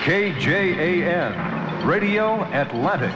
KJAN, Radio Atlantic.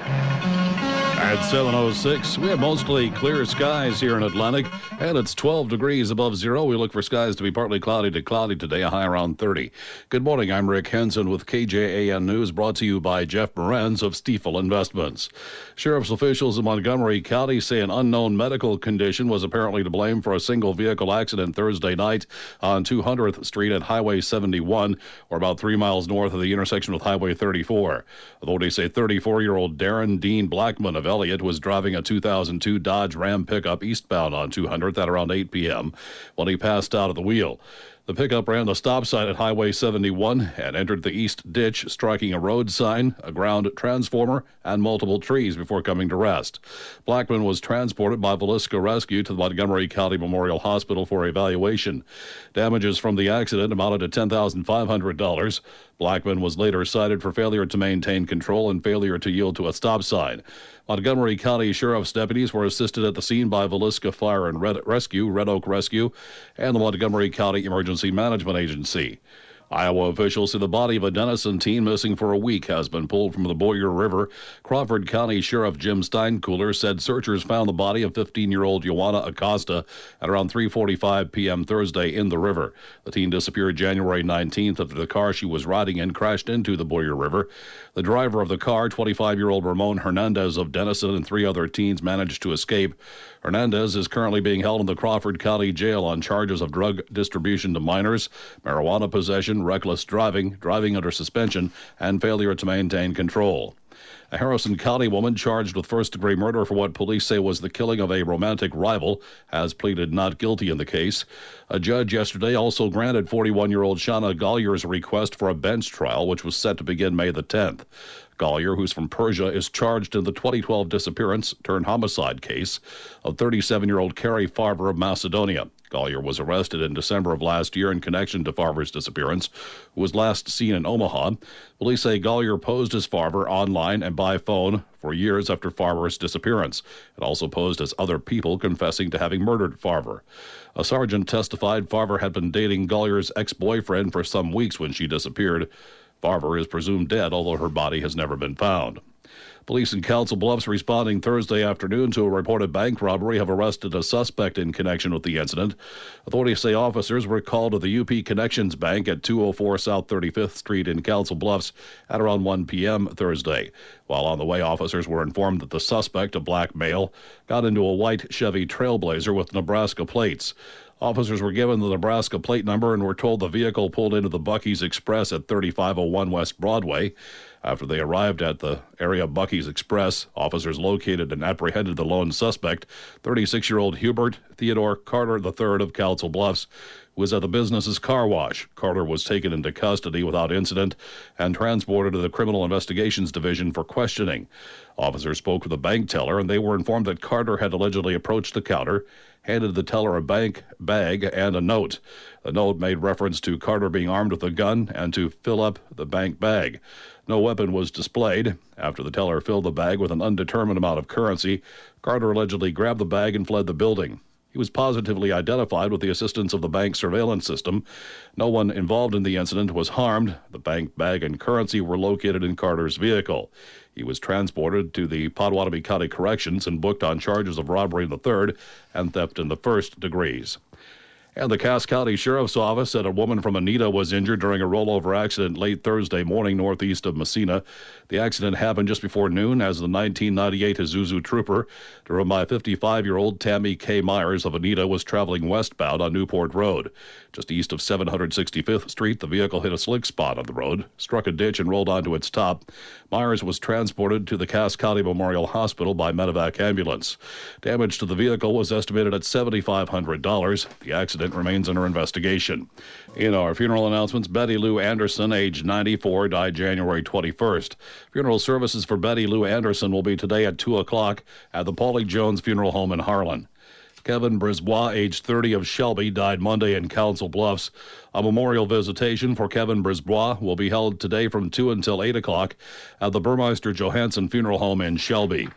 At 7:06, we have mostly clear skies here in Atlantic, and it's 12 degrees above zero. We look for skies to be partly cloudy to cloudy today, a high around 30. Good morning, I'm Rick Henson with KJAN News, brought to you by Jeff Morenz of Stiefel Investments. Sheriff's officials in Montgomery County say an unknown medical condition was apparently to blame for a single vehicle accident Thursday night on 200th Street at Highway 71, or about 3 miles north of the intersection with Highway 34. Authorities say 34-year-old Darren Dean Blackman of Elliott was driving a 2002 Dodge Ram pickup eastbound on 200th at around 8 p.m. when he passed out at the wheel. The pickup ran the stop sign at Highway 71 and entered the east ditch, striking a road sign, a ground transformer, and multiple trees before coming to rest. Blackman was transported by Villisca Rescue to the Montgomery County Memorial Hospital for evaluation. Damages from the accident amounted to $10,500. Blackman was later cited for failure to maintain control and failure to yield to a stop sign. Montgomery County Sheriff's deputies were assisted at the scene by Villisca Fire and Red Oak Rescue, and the Montgomery County Emergency Management Agency. Iowa officials say the body of a Denison teen missing for a week has been pulled from the Boyer River. Crawford County Sheriff Jim Steinkühler said searchers found the body of 15-year-old Joanna Acosta at around 3:45 p.m. Thursday in the river. The teen disappeared January 19th after the car she was riding in crashed into the Boyer River. The driver of the car, 25-year-old Ramon Hernandez of Denison, and 3 other teens managed to escape. Hernandez is currently being held in the Crawford County Jail on charges of drug distribution to minors, marijuana possession, reckless driving, driving under suspension, and failure to maintain control. A Harrison County woman charged with first-degree murder for what police say was the killing of a romantic rival has pleaded not guilty in the case. A judge yesterday also granted 41-year-old Shauna Gollier's request for a bench trial, which was set to begin May the 10th. Gollier, who's from Persia, is charged in the 2012 disappearance-turned-homicide case of 37-year-old Carrie Farver of Macedonia. Gollier was arrested in December of last year in connection to Farver's disappearance, who was last seen in Omaha. Police say Gollier posed as Farver online and by phone for years after Farver's disappearance, and also posed as other people confessing to having murdered Farver. A sergeant testified Farver had been dating Gollier's ex-boyfriend for some weeks when she disappeared. Farver is presumed dead, although her body has never been found. Police in Council Bluffs responding Thursday afternoon to a reported bank robbery have arrested a suspect in connection with the incident. Authorities say officers were called to the UP Connections Bank at 204 South 35th Street in Council Bluffs at around 1 p.m. Thursday. While on the way, officers were informed that the suspect, a black male, got into a white Chevy Trailblazer with Nebraska plates. Officers were given the Nebraska plate number and were told the vehicle pulled into the Buc-ee's Express at 3501 West Broadway. After they arrived at the area of Buc-ee's Express, officers located and apprehended the lone suspect, 36-year-old Hubert Theodore Carter III of Council Bluffs, who was at the business's car wash. Carter was taken into custody without incident and transported to the Criminal Investigations Division for questioning. Officers spoke with the bank teller, and they were informed that Carter had allegedly approached the counter, handed the teller a bank bag and a note. The note made reference to Carter being armed with a gun and to fill up the bank bag. No weapon was displayed. After the teller filled the bag with an undetermined amount of currency, Carter allegedly grabbed the bag and fled the building. He was positively identified with the assistance of the bank surveillance system. No one involved in the incident was harmed. The bank bag and currency were located in Carter's vehicle. He was transported to the Potawatomi County Corrections and booked on charges of robbery in the third and theft in the first degrees. And the Cass County Sheriff's Office said a woman from Anita was injured during a rollover accident late Thursday morning northeast of Messina. The accident happened just before noon as the 1998 Isuzu Trooper, driven by 55-year-old Tammy K. Myers of Anita, was traveling westbound on Newport Road. Just east of 765th Street, the vehicle hit a slick spot on the road, struck a ditch, and rolled onto its top. Myers was transported to the Cass County Memorial Hospital by medevac ambulance. Damage to the vehicle was estimated at $7,500. The accident remains under investigation. In our funeral announcements, Betty Lou Anderson, age 94, died January 21st. Funeral services for Betty Lou Anderson will be today at 2 o'clock at the Paulie Jones Funeral Home in Harlan. Kevin Brisbois, age 30, of Shelby, died Monday in Council Bluffs. A memorial visitation for Kevin Brisbois will be held today from 2 until 8 o'clock at the Burmeister Johansson Funeral Home in Shelby.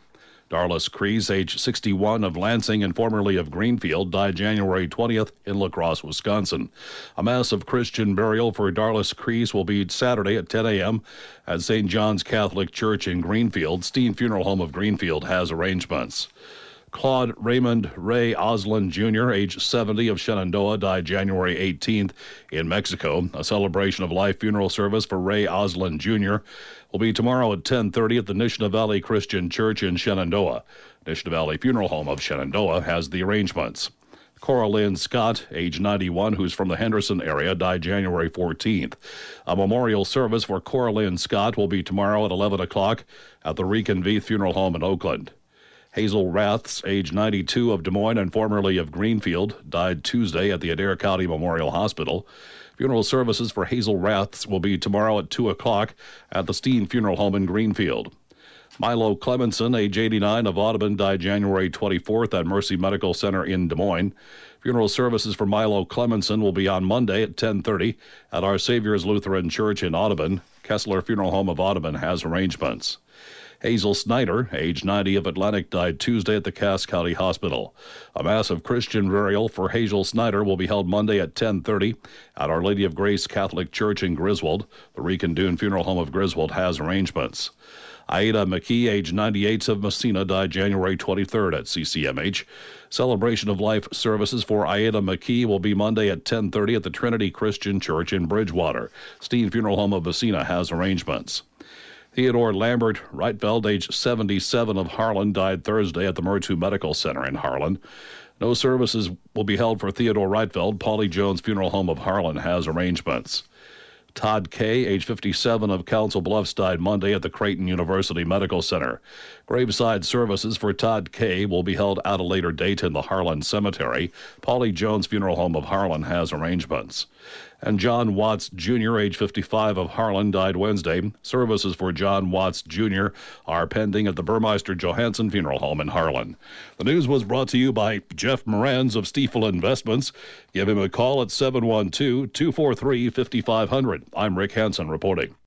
Darlis Crease, age 61, of Lansing and formerly of Greenfield, died January 20th in La Crosse, Wisconsin. A mass of Christian burial for Darlis Crease will be Saturday at 10 a.m. at St. John's Catholic Church in Greenfield. Steen Funeral Home of Greenfield has arrangements. Claude Raymond Ray Oslin Jr., age 70, of Shenandoah, died January 18th in Mexico. A celebration of life funeral service for Ray Oslin Jr. will be tomorrow at 10:30 at the Nishna Valley Christian Church in Shenandoah. Nishna Valley Funeral Home of Shenandoah has the arrangements. Cora Lynn Scott, age 91, who's from the Henderson area, died January 14th. A memorial service for Cora Lynn Scott will be tomorrow at 11 o'clock at the Rican V Funeral Home in Oakland. Hazel Raths, age 92, of Des Moines and formerly of Greenfield, died Tuesday at the Adair County Memorial Hospital. Funeral services for Hazel Raths will be tomorrow at 2 o'clock at the Steen Funeral Home in Greenfield. Milo Clemenson, age 89, of Audubon, died January 24th at Mercy Medical Center in Des Moines. Funeral services for Milo Clemenson will be on Monday at 10:30 at Our Savior's Lutheran Church in Audubon. Kessler Funeral Home of Audubon has arrangements. Hazel Snyder, age 90, of Atlantic, died Tuesday at the Cass County Hospital. A mass of Christian burial for Hazel Snyder will be held Monday at 10:30 at Our Lady of Grace Catholic Church in Griswold. The Rican Dune Funeral Home of Griswold has arrangements. Aida McKee, age 98, of Messina, died January 23rd at CCMH. Celebration of life services for Aida McKee will be Monday at 10:30 at the Trinity Christian Church in Bridgewater. Steen Funeral Home of Messina has arrangements. Theodore Lambert Reitfeld, age 77, of Harlan, died Thursday at the Mertu Medical Center in Harlan. No services will be held for Theodore Reitfeld. Paulie Jones Funeral Home of Harlan has arrangements. Todd Kay, age 57, of Council Bluffs, died Monday at the Creighton University Medical Center. Graveside services for Todd Kay will be held at a later date in the Harlan Cemetery. Paulie Jones Funeral Home of Harlan has arrangements. And John Watts Jr., age 55, of Harlan, died Wednesday. Services for John Watts Jr. are pending at the Burmeister Johansson Funeral Home in Harlan. The news was brought to you by Jeff Moranz of Stiefel Investments. Give him a call at 712-243-5500. I'm Rick Hansen reporting.